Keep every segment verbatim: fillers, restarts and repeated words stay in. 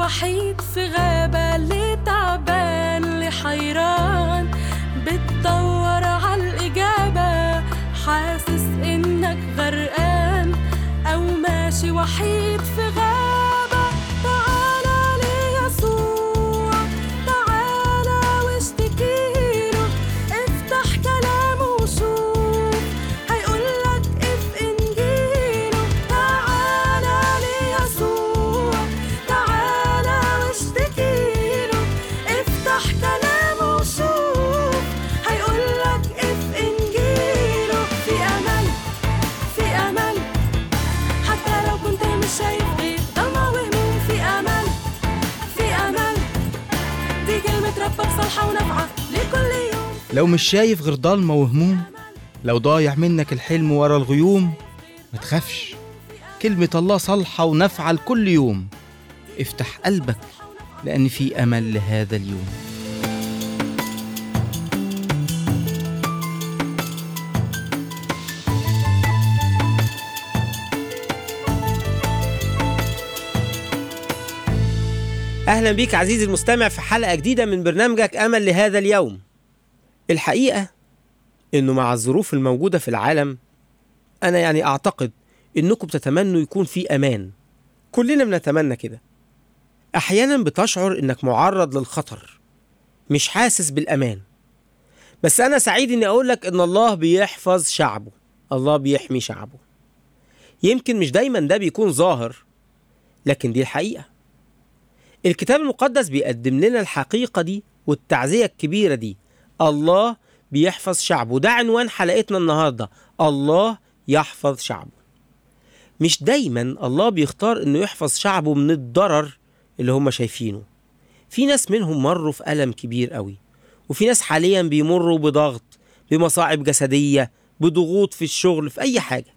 وحيد في غابة، اللي تعبان اللي حيران بتدور عالإجابة، حاسس إنك غرقان أو ماشي وحيد في غابة. تعالى ليسوع، تعالى واشتكيله، افتح كلامه وشوف هيقولك اف إنجيله. تعالى ليسوع، تعالى واشتكيله، افتح كلامه وشوف هيقولك اف إنجيله. في أمل، في أمل، حتى لو كنت مش شايف غير ضلمة وهموم. في أمل، في أمل، دي كلمة ربك صالحة ونافعة لكل يوم. لو مش شايف غير ضلمة وهموم، لو ضايع منك الحلم ورا الغيوم، ما تخافش، كلمة الله صالحة ونافعة لكل يوم. افتح قلبك لأن في أمل لهذا اليوم. أهلا بيك عزيزي المستمع في حلقة جديدة من برنامجك أمل لهذا اليوم. الحقيقة إنه مع الظروف الموجودة في العالم، أنا يعني أعتقد إنكم بتتمنوا يكون في أمان. كلنا بنتمنى كده. أحيانا بتشعر إنك معرض للخطر، مش حاسس بالأمان. بس أنا سعيد إني أقولك إن الله بيحفظ شعبه، الله بيحمي شعبه. يمكن مش دايما ده بيكون ظاهر، لكن دي الحقيقة. الكتاب المقدس بيقدم لنا الحقيقة دي والتعزية الكبيرة دي. الله بيحفظ شعبه، ده عنوان حلقتنا النهاردة، الله يحفظ شعبه. مش دايما الله بيختار انه يحفظ شعبه من الضرر اللي هم شايفينه. في ناس منهم مروا في ألم كبير قوي، وفي ناس حاليا بيمروا بضغط، بمصاعب جسدية، بضغوط في الشغل، في أي حاجة.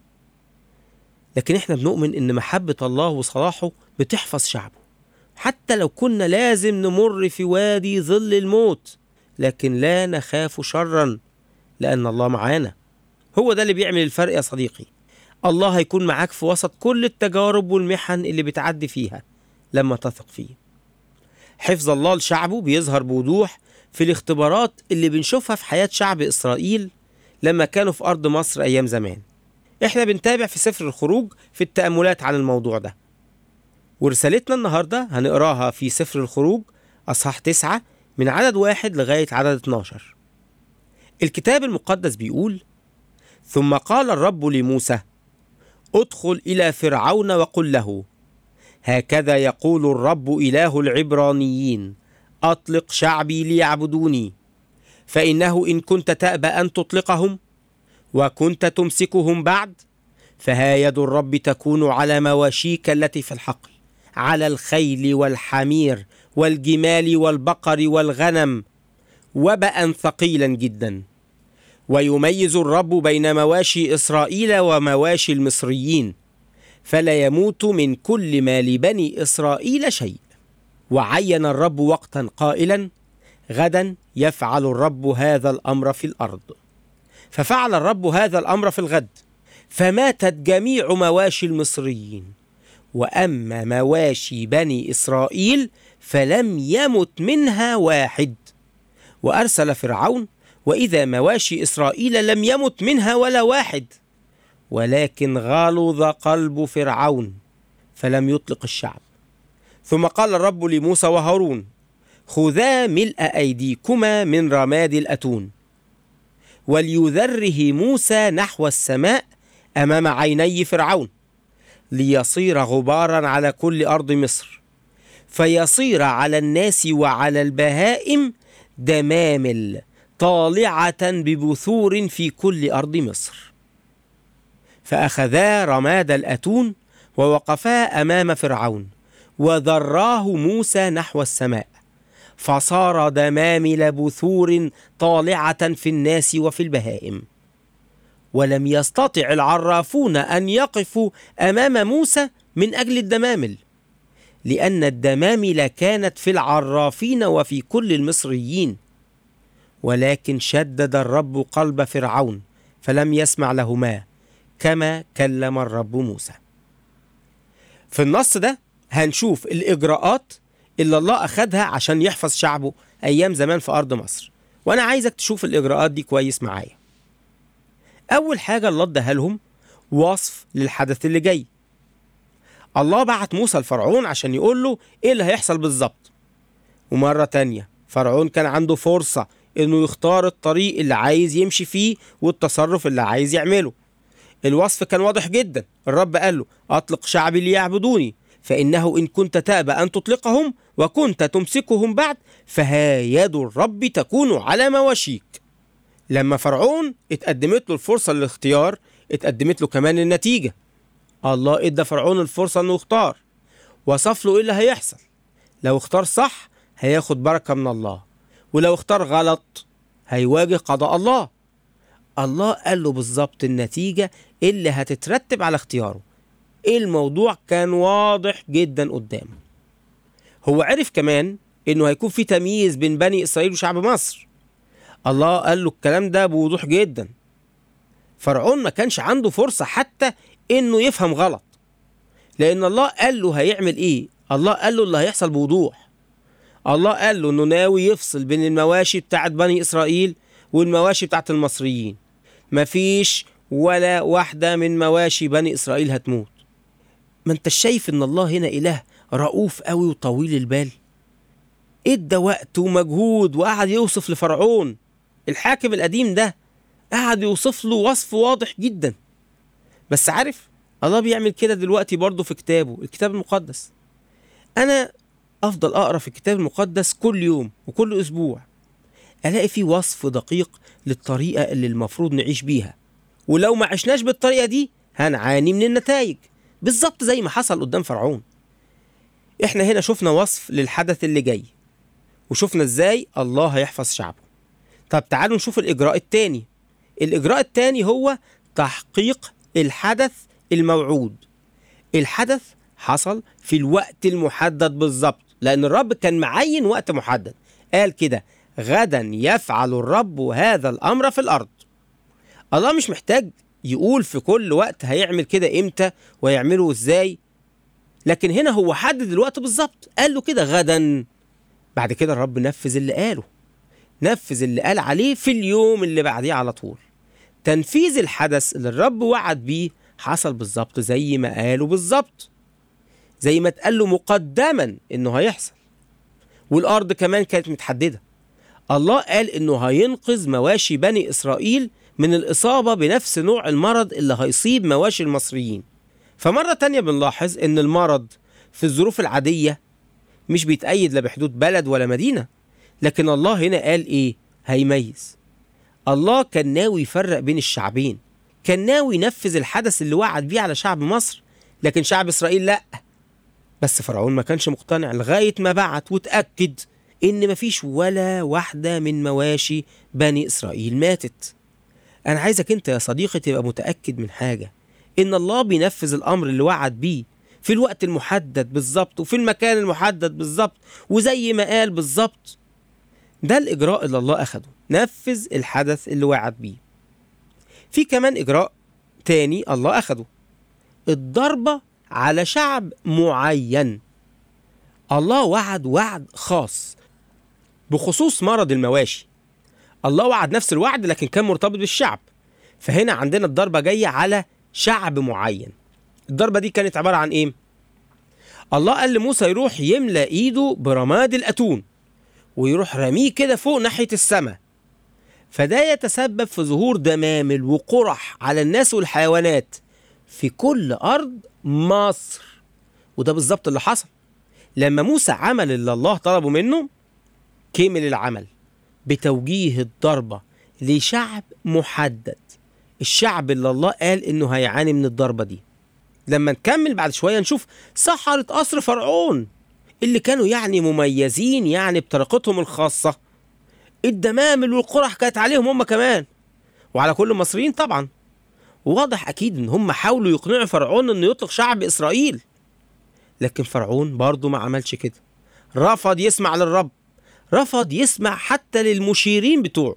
لكن احنا بنؤمن ان محبة الله وصلاحه بتحفظ شعبه، حتى لو كنا لازم نمر في وادي ظل الموت، لكن لا نخاف شرا لأن الله معانا. هو ده اللي بيعمل الفرق يا صديقي. الله هيكون معاك في وسط كل التجارب والمحن اللي بتعدي فيها لما تثق فيه. حفظ الله لشعبه بيظهر بوضوح في الاختبارات اللي بنشوفها في حياة شعب إسرائيل لما كانوا في أرض مصر أيام زمان. احنا بنتابع في سفر الخروج في التأملات عن الموضوع ده، ورسالتنا النهاردة هنقراها في سفر الخروج أصحاح تسعة من عدد واحد لغاية عدد اتناشر. الكتاب المقدس بيقول: ثم قال الرب لموسى: ادخل إلى فرعون وقل له: هكذا يقول الرب إله العبرانيين، أطلق شعبي ليعبدوني، فإنه إن كنت تأبى أن تطلقهم وكنت تمسكهم بعد، فها يد الرب تكون على مواشيك التي في الحقل، على الخيل والحمير والجمال والبقر والغنم، وباء ثقيلا جدا. ويميز الرب بين مواشي إسرائيل ومواشي المصريين، فلا يموت من كل ما لبني إسرائيل شيء. وعين الرب وقتا قائلا: غدا يفعل الرب هذا الأمر في الأرض. ففعل الرب هذا الأمر في الغد، فماتت جميع مواشي المصريين، وأما مواشي بني إسرائيل فلم يمت منها واحد. وأرسل فرعون، وإذا مواشي إسرائيل لم يمت منها ولا واحد، ولكن غلظ قلب فرعون فلم يطلق الشعب. ثم قال الرب لموسى وهارون: خذا ملء أيديكما من رماد الأتون. وليذره موسى نحو السماء أمام عيني فرعون، ليصير غبارا على كل أرض مصر، فيصير على الناس وعلى البهائم دمامل طالعة ببثور في كل أرض مصر. فأخذا رماد الأتون ووقفا أمام فرعون، وذراه موسى نحو السماء، فصار دمامل بثور طالعة في الناس وفي البهائم. ولم يستطع العرافون أن يقفوا أمام موسى من أجل الدمامل، لأن الدمامل كانت في العرافين وفي كل المصريين. ولكن شدد الرب قلب فرعون فلم يسمع لهما، كما كلم الرب موسى. في النص ده هنشوف الإجراءات اللي الله أخدها عشان يحفظ شعبه أيام زمان في أرض مصر. وأنا عايزك تشوف الإجراءات دي كويس معايا. أول حاجة الله اداها لهم وصف للحدث اللي جاي. الله بعت موسى لفرعون عشان يقول له إيه اللي هيحصل بالظبط. ومرة تانية فرعون كان عنده فرصة إنه يختار الطريق اللي عايز يمشي فيه والتصرف اللي عايز يعمله. الوصف كان واضح جدا. الرب قال له أطلق شعبي ليعبدوني، فإنه إن كنت تأبى أن تطلقهم وكنت تمسكهم بعد فها يد الرب تكون على مواشيك. لما فرعون اتقدمت له الفرصة للاختيار اتقدمت له كمان النتيجة. الله ادى فرعون الفرصة انه يختار، وصف له ايه اللي هيحصل. لو اختار صح هياخد بركة من الله، ولو اختار غلط هيواجه قضاء الله. الله قال له بالظبط النتيجة اللي هتترتب على اختياره. الموضوع كان واضح جدا قدامه. هو عرف كمان انه هيكون في تمييز بين بني اسرائيل وشعب مصر. الله قال له الكلام ده بوضوح جدا. فرعون ما كانش عنده فرصة حتى انه يفهم غلط، لان الله قال له هيعمل ايه. الله قال له اللي هيحصل بوضوح. الله قال له انه ناوي يفصل بين المواشي بتاعت بني اسرائيل والمواشي بتاعت المصريين. مفيش ولا واحدة من مواشي بني اسرائيل هتموت. ما انت شايف ان الله هنا اله رؤوف قوي وطويل البال؟ ادى وقت ومجهود وقعد يوصف لفرعون الحاكم القديم ده، قعد يوصف له وصف واضح جدا. بس عارف الله بيعمل كده دلوقتي برضه في كتابه الكتاب المقدس. انا افضل اقرا في الكتاب المقدس كل يوم وكل اسبوع، الاقي فيه وصف دقيق للطريقه اللي المفروض نعيش بيها، ولو ما عشناش بالطريقه دي هنعاني من النتائج بالظبط زي ما حصل قدام فرعون. احنا هنا شفنا وصف للحدث اللي جاي، وشفنا ازاي الله هيحفظ شعبه. طب تعالوا نشوف الاجراء التاني. الاجراء التاني هو تحقيق الحدث الموعود. الحدث حصل في الوقت المحدد بالظبط، لان الرب كان معين وقت محدد. قال كده غدا يفعل الرب هذا الامر في الارض. الله مش محتاج يقول في كل وقت هيعمل كده امتى ويعمله ازاي، لكن هنا هو حدد الوقت بالظبط. قال له كده غدا. بعد كده الرب نفذ اللي قاله، نفذ اللي قال عليه في اليوم اللي بعديه على طول. تنفيذ الحدث اللي الرب وعد بيه حصل بالظبط زي ما قاله بالظبط، زي ما اتقال له مقدما انه هيحصل. والارض كمان كانت متحدده. الله قال انه هينقذ مواشي بني اسرائيل من الاصابه بنفس نوع المرض اللي هيصيب مواشي المصريين. فمره تانية بنلاحظ ان المرض في الظروف العاديه مش بيتأيد لا بحدود بلد ولا مدينه، لكن الله هنا قال ايه؟ هيميز. الله كان ناوي يفرق بين الشعبين، كان ناوي ينفذ الحدث اللي وعد بيه على شعب مصر، لكن شعب اسرائيل لا. بس فرعون ما كانش مقتنع لغايه ما بعت وتأكد ان مفيش ولا واحده من مواشي بني اسرائيل ماتت. انا عايزك انت يا صديقي تبقى متأكد من حاجه، ان الله بينفذ الامر اللي وعد بيه في الوقت المحدد بالظبط وفي المكان المحدد بالظبط وزي ما قال بالظبط. ده الإجراء اللي الله أخده، نفذ الحدث اللي وعد بيه. في كمان إجراء تاني الله أخده، الضربة على شعب معين. الله وعد وعد خاص بخصوص مرض المواشي. الله وعد نفس الوعد لكن كان مرتبط بالشعب. فهنا عندنا الضربة جاية على شعب معين. الضربة دي كانت عبارة عن إيه؟ الله قال لموسى يروح يملأ إيده برماد الأتون ويروح رميه كده فوق ناحية السماء، فده يتسبب في ظهور دمامل وقرح على الناس والحيوانات في كل أرض مصر. وده بالظبط اللي حصل. لما موسى عمل اللي الله طلبه منه كمل العمل بتوجيه الضربة لشعب محدد، الشعب اللي الله قال إنه هيعاني من الضربة دي. لما نكمل بعد شوية نشوف سحرة قصر فرعون اللي كانوا يعني مميزين يعني بطريقتهم الخاصة. الدمامل والقرح كانت عليهم هم كمان وعلى كل المصريين طبعا. واضح أكيد إن هم حاولوا يقنعوا فرعون إنه يطلق شعب إسرائيل، لكن فرعون برضو ما عملش كده. رفض يسمع للرب، رفض يسمع حتى للمشيرين بتوعه.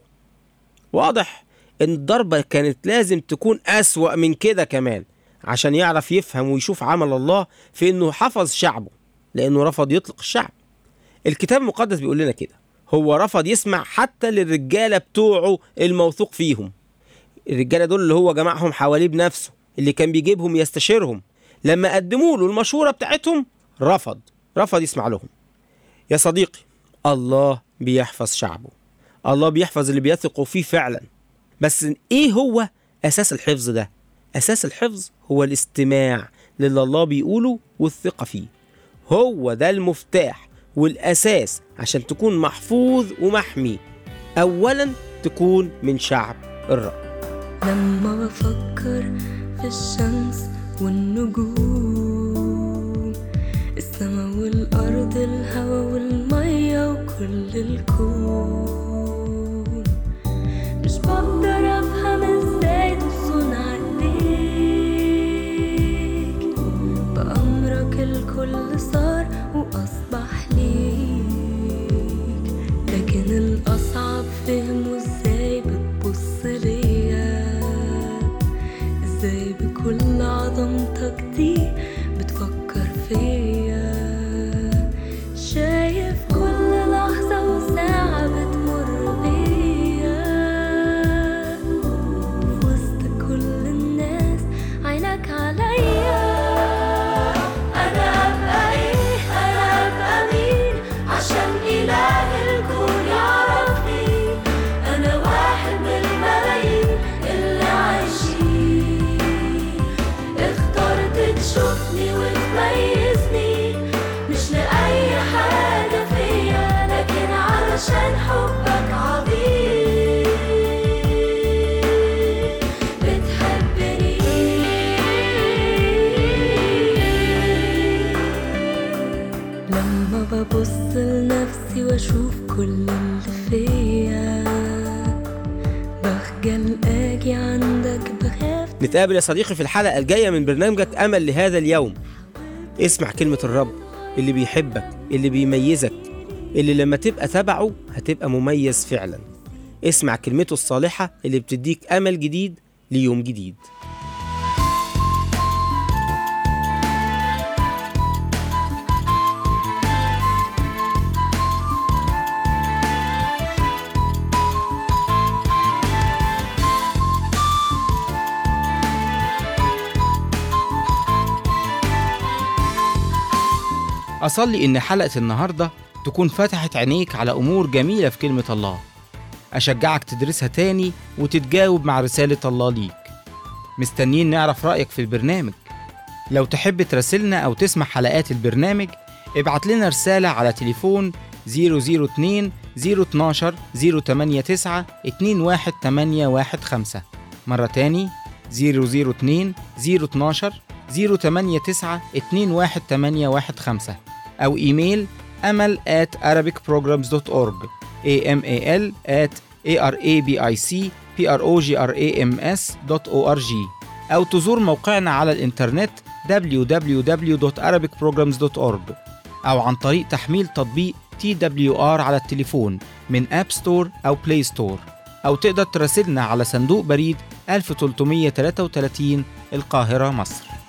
واضح إن الضربة كانت لازم تكون أسوأ من كده كمان عشان يعرف يفهم ويشوف عمل الله في إنه حفظ شعبه، لأنه رفض يطلق الشعب. الكتاب المقدس بيقول لنا كده، هو رفض يسمع حتى للرجالة بتوعه الموثوق فيهم. الرجالة دول اللي هو جمعهم حواليه بنفسه، اللي كان بيجيبهم يستشيرهم، لما قدموا له المشورة بتاعتهم رفض رفض يسمع لهم. يا صديقي، الله بيحفظ شعبه، الله بيحفظ اللي بيثقوا فيه فعلا. بس ايه هو اساس الحفظ ده؟ اساس الحفظ هو الاستماع للي الله بيقوله والثقة فيه. هو ده المفتاح والاساس عشان تكون محفوظ ومحمي. اولا تكون من شعب الرب. لما بفكر في الشمس والنجوم، السما والأرض، الهوا والمية وكل الكون، مش بقدر أفهم ازاي تصنع ايديك، بأمرك الكل صار وأصبح ليك. لكن الأصعب فهمه ازاي بتبص ليا، ازاي بكل عظمتك دي بتفكر فيا، شايف كل لحظة وساعة بتمر بيا، في وسط كل الناس عينك عليا. أنا أبقى إيه؟ أنا أبقى مين عشان إله الكون يعرفني؟ أنا واحد من الملايين اللي عايشين، اخترت تشوفني وتميزني، مش لأي حاجة فيا، لكن علشان حبك عظيم بتحبني. لما ببص لنفسي واشوف كل اللي فيا، بخجل اجي عندك، بخاف. نتقابل يا صديقي في الحلقة الجاية من برنامجك أمل لهذا اليوم. اسمع كلمة الرب اللي بيحبك، اللي بيميزك، اللي لما تبقى تبعه هتبقى مميز فعلا. اسمع كلمته الصالحة اللي بتديك أمل جديد ليوم جديد. أصلي إن حلقة النهاردة تكون فتحت عينيك على أمور جميلة في كلمة الله. أشجعك تدرسها تاني وتتجاوب مع رسالة الله ليك. مستنيين نعرف رأيك في البرنامج. لو تحب تراسلنا أو تسمع حلقات البرنامج، ابعت لنا رسالة على تليفون صفر صفر اتنين صفر اتناشر صفر تمانية تسعة اتنين واحد تمانية واحد خمسة. مرة تاني صفر صفر اتنين صفر اتناشر صفر تمانية تسعة اتنين واحد تمانية واحد خمسة، أو إيميل أمل at arabic programs dot org amal at arabicprograms dot org، أو تزور موقعنا على الإنترنت دبليو دبليو دبليو دوت arabic programs dot org، أو عن طريق تحميل تطبيق تي دبليو آر على التليفون من أب ستور أو بلاي ستور، أو تقدر تراسلنا على صندوق بريد ألف وتلتمية وتلاتة وتلاتين القاهرة، مصر.